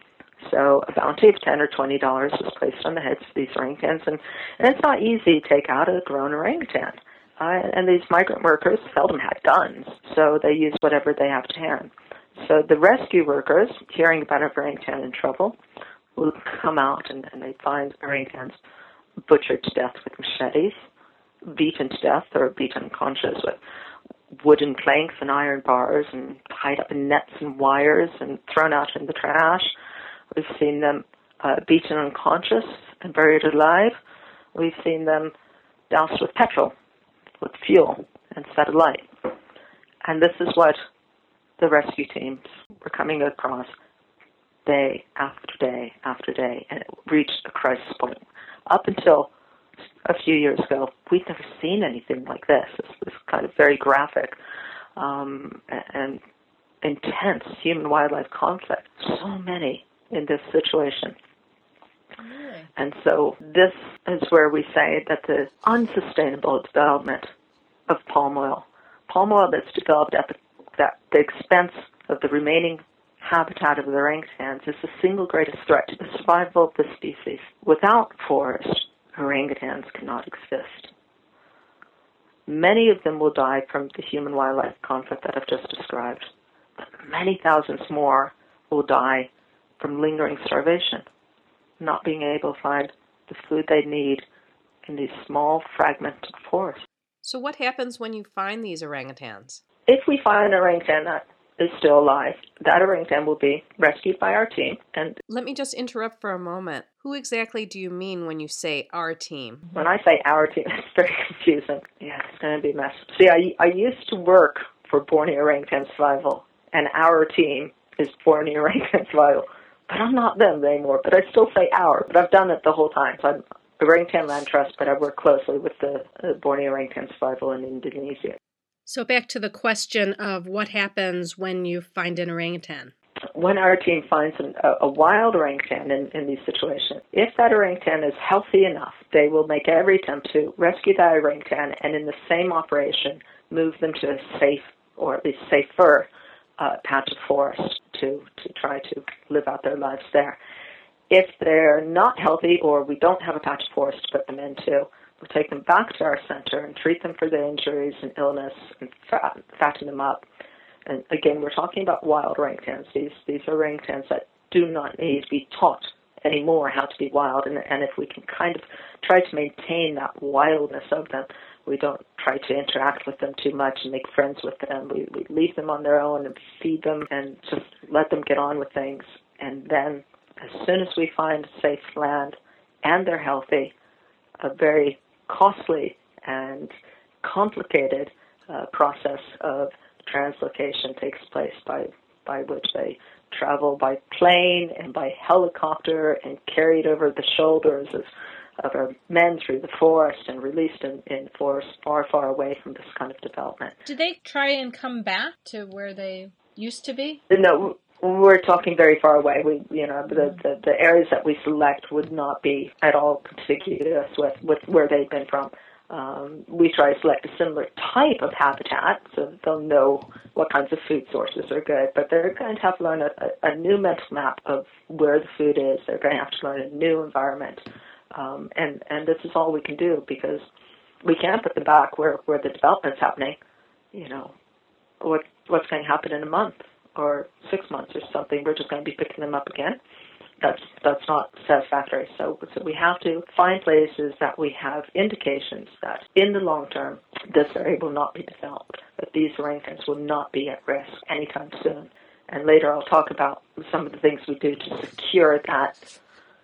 So a bounty of ten or twenty dollars was placed on the heads of these orangutans, and, and it's not easy to take out a grown orangutan. Uh, and these migrant workers seldom had guns, so they used whatever they have to hand. So the rescue workers, hearing about an orangutan in trouble, will come out and, and they find orangutans butchered to death with machetes, beaten to death or beaten unconscious with wooden planks and iron bars, and tied up in nets and wires and thrown out in the trash. We've seen them uh, beaten unconscious and buried alive. We've seen them doused with petrol, with fuel, and set alight. And this is what the rescue teams were coming across day after day after day, and it reached a crisis point. Up until a few years ago, we'd never seen anything like this. This was kind of very graphic um, and intense human-wildlife conflict. So many in this situation. Really? And so this is where we say that the unsustainable development of palm oil, palm oil that's developed at the, that, the expense of the remaining habitat of the orangutans, is the single greatest threat to the survival of the species. Without forest, orangutans cannot exist. Many of them will die from the human-wildlife conflict that I've just described, but many thousands more will die from lingering starvation, not being able to find the food they need in these small fragmented forests. So what happens when you find these orangutans? If we find an orangutan that is still alive, that orangutan will be rescued by our team. And let me just interrupt for a moment. Who exactly do you mean when you say our team? When I say our team, it's very confusing. Yeah, it's going to be a mess. See, I, I used to work for Borneo Orangutan Survival, and our team is Borneo Orangutan Survival. But I'm not them anymore, but I still say our, but I've done it the whole time. So I'm Orangutan Land Trust, but I work closely with the uh, Borneo Orangutan Survival in Indonesia. So back to the question of what happens when you find an orangutan. When our team finds an, a, a wild orangutan in, in these situations, if that orangutan is healthy enough, they will make every attempt to rescue that orangutan and in the same operation move them to a safe, or at least safer, uh, patch of forest to, to try to live out their lives there. If they're not healthy or we don't have a patch of forest to put them into, we'll take them back to our center and treat them for their injuries and illness and fat, fatten them up. And again, we're talking about wild orangutans. These, these are orangutans that do not need to be taught anymore how to be wild. And, and if we can kind of try to maintain that wildness of them, we don't try to interact with them too much and make friends with them. We, we leave them on their own and feed them and just let them get on with things. And then as soon as we find safe land and they're healthy, a very costly and complicated uh, process of translocation takes place by, by which they travel by plane and by helicopter and carried over the shoulders of, of our men through the forest and released in, in forests far, far away from this kind of development. Do they try and come back to where they used to be? No, we're talking very far away. We, you know, the, the, the areas that we select would not be at all contiguous with, with where they've been from. Um, we try to select a similar type of habitat so that they'll know what kinds of food sources are good, but they're going to have to learn a, a, a new mental map of where the food is. They're going to have to learn a new environment. Um, and, and this is all we can do because we can't put them back where, where the development's happening. You know, what what's going to happen in a month or six months or something. We're just going to be picking them up again. That's that's not satisfactory. So, so we have to find places that we have indications that in the long term this area will not be developed, that these orangutans will not be at risk anytime soon. And later I'll talk about some of the things we do to secure that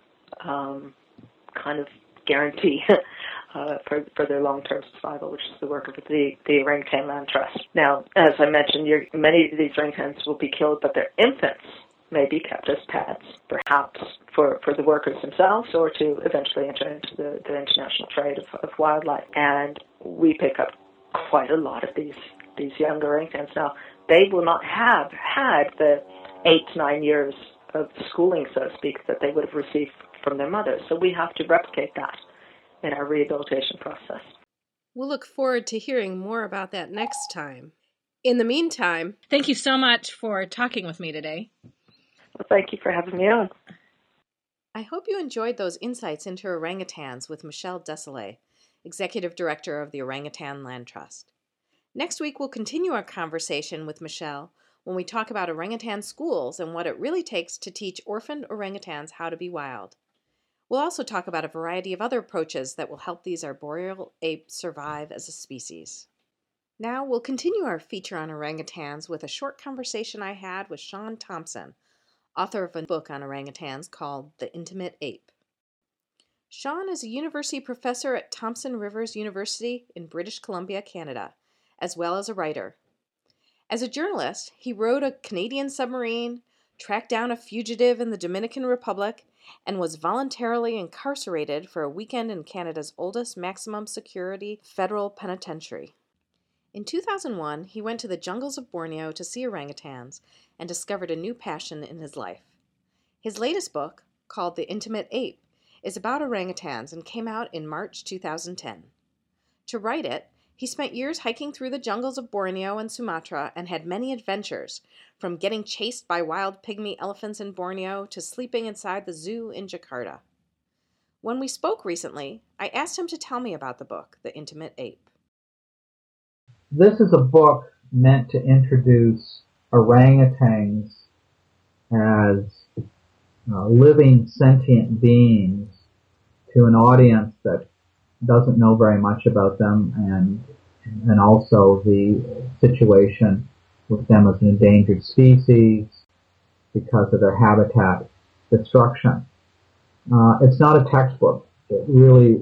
um, kind of guarantee uh, for, for their long-term survival, which is the work of the, the Orangutan Land Trust. Now, as I mentioned, you're, many of these orangutans will be killed, but their infants may be kept as pets, perhaps for, for the workers themselves or to eventually enter into the, the international trade of, of wildlife. And we pick up quite a lot of these, these young orangutans. Now, they will not have had the eight, nine years of schooling, so to speak, that they would have received from their mothers. So we have to replicate that in our rehabilitation process. We'll look forward to hearing more about that next time. In the meantime, thank you so much for talking with me today. Well, thank you for having me on. I hope you enjoyed those insights into orangutans with Michelle Desolé, Executive Director of the Orangutan Land Trust. Next week, we'll continue our conversation with Michelle when we talk about orangutan schools and what it really takes to teach orphaned orangutans how to be wild. We'll also talk about a variety of other approaches that will help these arboreal apes survive as a species. Now, we'll continue our feature on orangutans with a short conversation I had with Sean Thompson, author of a book on orangutans called The Intimate Ape. Sean is a university professor at Thompson Rivers University in British Columbia, Canada, as well as a writer. As a journalist, he rode a Canadian submarine, tracked down a fugitive in the Dominican Republic, and was voluntarily incarcerated for a weekend in Canada's oldest maximum security federal penitentiary. In two thousand one, he went to the jungles of Borneo to see orangutans and discovered a new passion in his life. His latest book, called The Intimate Ape, is about orangutans and came out in March two thousand ten. To write it, he spent years hiking through the jungles of Borneo and Sumatra and had many adventures, from getting chased by wild pygmy elephants in Borneo to sleeping inside the zoo in Jakarta. When we spoke recently, I asked him to tell me about the book, The Intimate Ape. This is a book meant to introduce orangutans as uh, living sentient beings to an audience that doesn't know very much about them, and and also the situation with them as an endangered species because of their habitat destruction. Uh, it's not a textbook. It really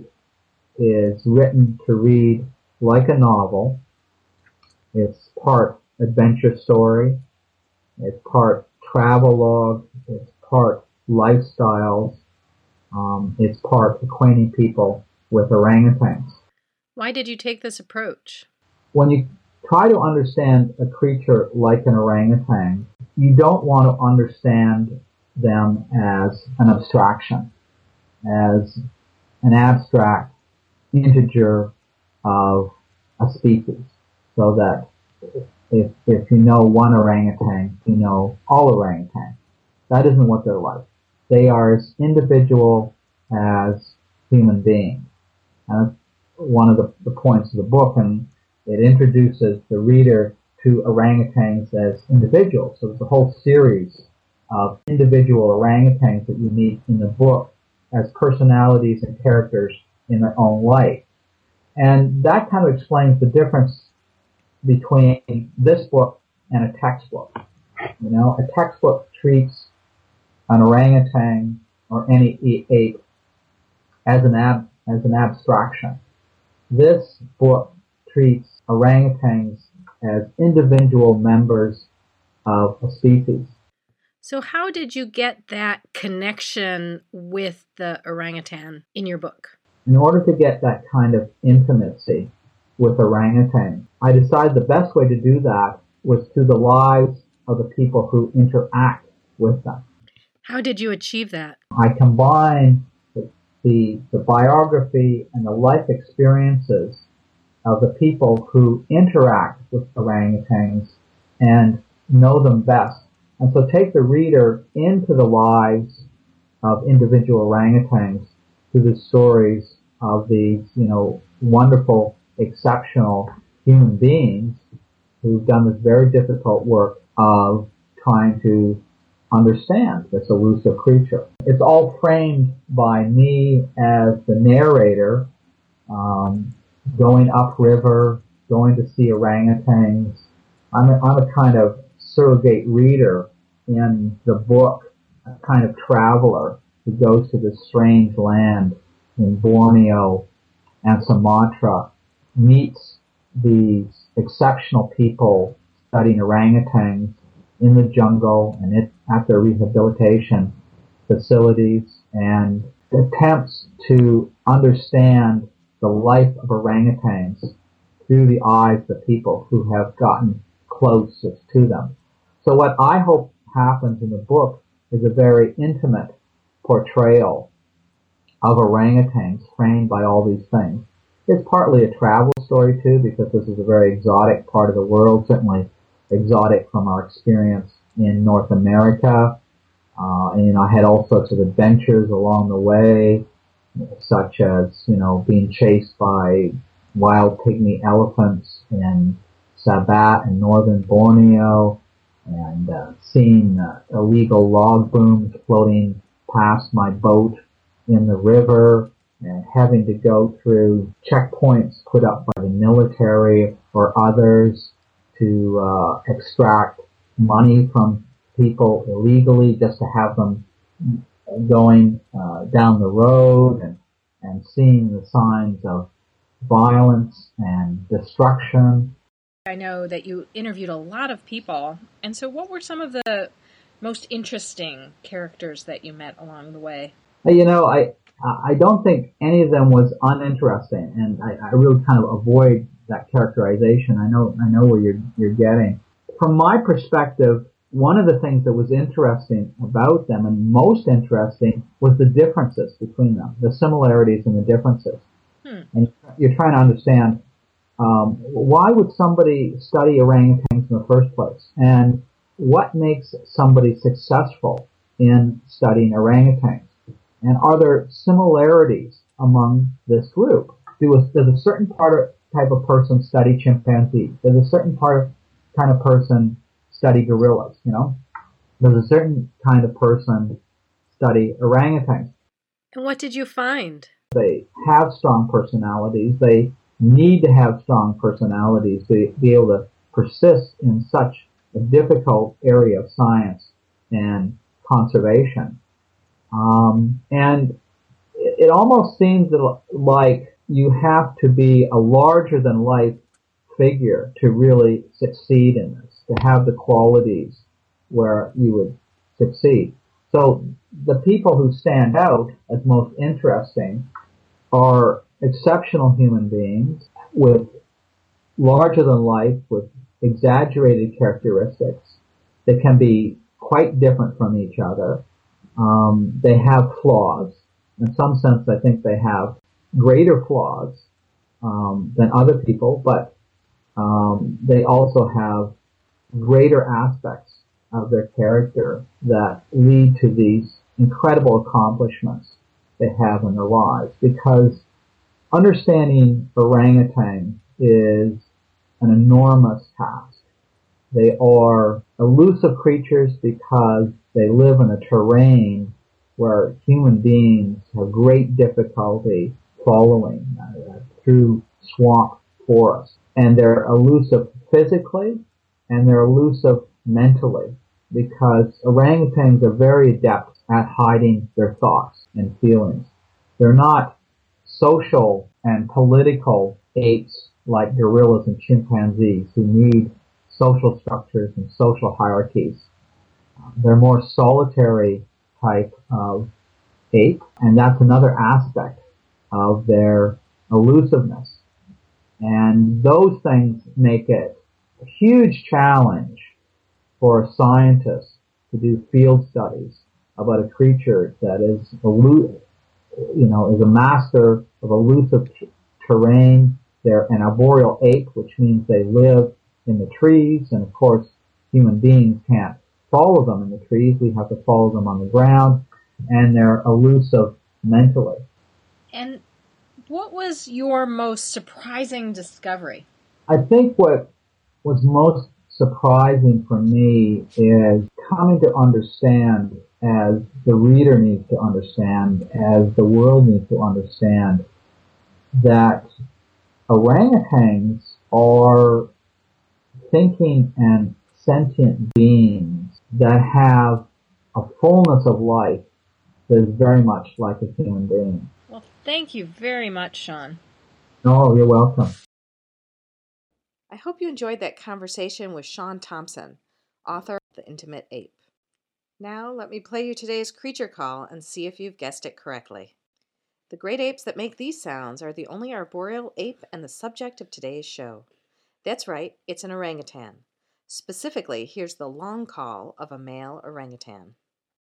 is written to read like a novel. It's part adventure story, it's part travelogue, it's part lifestyles, um, it's part acquainting people with orangutans. Why did you take this approach? When you try to understand a creature like an orangutan, you don't want to understand them as an abstraction, as an abstract integer of a species. So that if if you know one orangutan, you know all orangutans. That isn't what they're like. They are as individual as human beings. And that's one of the, the points of the book, and it introduces the reader to orangutans as individuals. So there's a whole series of individual orangutans that you meet in the book as personalities and characters in their own light. And that kind of explains the difference between this book and a textbook. You know, a textbook treats an orangutan or any ape as an ab as an abstraction. This book treats orangutans as individual members of a species. So how did you get that connection with the orangutan in your book? In order to get that kind of intimacy with orangutan, I decided the best way to do that was through the lives of the people who interact with them. How did you achieve that? I combined the, the, the biography and the life experiences of the people who interact with orangutans and know them best. And so take the reader into the lives of individual orangutans through the stories of these, you know, wonderful, exceptional human beings who've done this very difficult work of trying to understand this elusive creature. It's all framed by me as the narrator, um, going upriver, going to see orangutans. I'm a, I'm a kind of surrogate reader in the book, a kind of traveler who goes to this strange land in Borneo and Sumatra, meets these exceptional people studying orangutans in the jungle and it, at their rehabilitation facilities, and attempts to understand the life of orangutans through the eyes of people who have gotten closest to them. So what I hope happens in the book is a very intimate portrayal of orangutans framed by all these things. It's partly a travel story too, because this is a very exotic part of the world, certainly exotic from our experience in North America. Uh, and, you know, I had all sorts of adventures along the way, such as, you know, being chased by wild pygmy elephants in Sabat in northern Borneo, and uh, seeing uh, illegal log booms floating past my boat in the river, and having to go through checkpoints put up by the military or others to uh, extract money from people illegally just to have them going uh, down the road, and, and seeing the signs of violence and destruction. I know that you interviewed a lot of people, and so what were some of the most interesting characters that you met along the way? You know, I I don't think any of them was uninteresting, and I, I really kind of avoid that characterization. I know I know where you're you're getting. From my perspective, one of the things that was interesting about them, and most interesting, was the differences between them, the similarities and the differences. Hmm. And you're trying to understand, um, why would somebody study orangutans in the first place? And what makes somebody successful in studying orangutans? And are there similarities among this group? Do a, does a certain part of, type of person study chimpanzees? Does a certain part of, kind of person study gorillas, you know? Does a certain kind of person study orangutans? And what did you find? They have strong personalities. They need to have strong personalities to be able to persist in such a difficult area of science and conservation. Um, and it, it almost seems like you have to be a larger-than-life figure to really succeed in this, to have the qualities where you would succeed. So the people who stand out as most interesting are exceptional human beings with larger-than-life, with exaggerated characteristics that can be quite different from each other. Um, they have flaws. In some sense, I think they have greater flaws um, than other people, but um, they also have greater aspects of their character that lead to these incredible accomplishments they have in their lives. Because understanding orangutan is an enormous task. They are elusive creatures because they live in a terrain where human beings have great difficulty following uh, through swamp forests. And they're elusive physically, and they're elusive mentally, because orangutans are very adept at hiding their thoughts and feelings. They're not social and political apes like gorillas and chimpanzees who need social structures and social hierarchies. They're more solitary type of ape, and that's another aspect of their elusiveness. And those things make it a huge challenge for a scientist to do field studies about a creature that is elu- you know, is a master of elusive t- terrain. They're an arboreal ape, which means they live in the trees, and of course, human beings can't follow them in the trees. We have to follow them on the ground, and they're elusive mentally. And what was your most surprising discovery? I think what was most surprising for me is coming to understand, as the reader needs to understand, as the world needs to understand, that orangutans are thinking and sentient beings that have a fullness of life that is very much like a human being. Well, thank you very much, Sean. Oh, you're welcome. I hope you enjoyed that conversation with Sean Thompson, author of The Intimate Ape. Now let me play you today's creature call and see if you've guessed it correctly. The great apes that make these sounds are the only arboreal ape and the subject of today's show. That's right, it's an orangutan. Specifically, here's the long call of a male orangutan.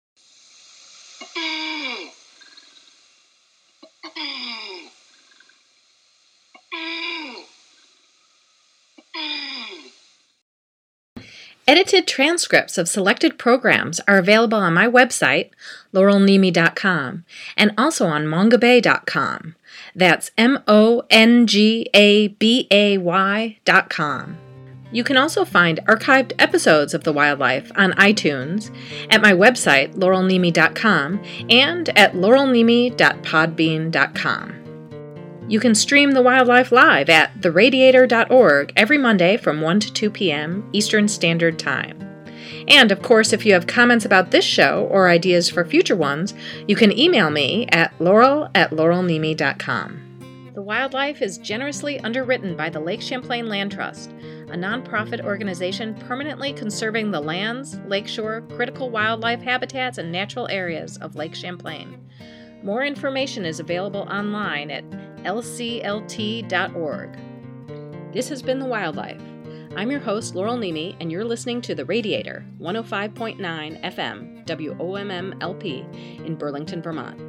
Edited transcripts of selected programs are available on my website, laurel nimi dot com, and also on mongabay dot com. That's M O N G A B A Y dot com. You can also find archived episodes of The Wildlife on iTunes, at my website, laurel nimi dot com, and at laurel nimi dot podbean dot com. You can stream The Wildlife live at the radiator dot org every Monday from one to two p.m. Eastern Standard Time. And, of course, if you have comments about this show or ideas for future ones, you can email me at laurel at laurel nimi dot com. The Wildlife is generously underwritten by the Lake Champlain Land Trust, a nonprofit organization permanently conserving the lands, lakeshore, critical wildlife habitats, and natural areas of Lake Champlain. More information is available online at l c l t dot org. This has been The Wildlife. I'm your host, Laurel Nimi, and you're listening to The Radiator, one oh five point nine F M, W O M M L P, in Burlington, Vermont.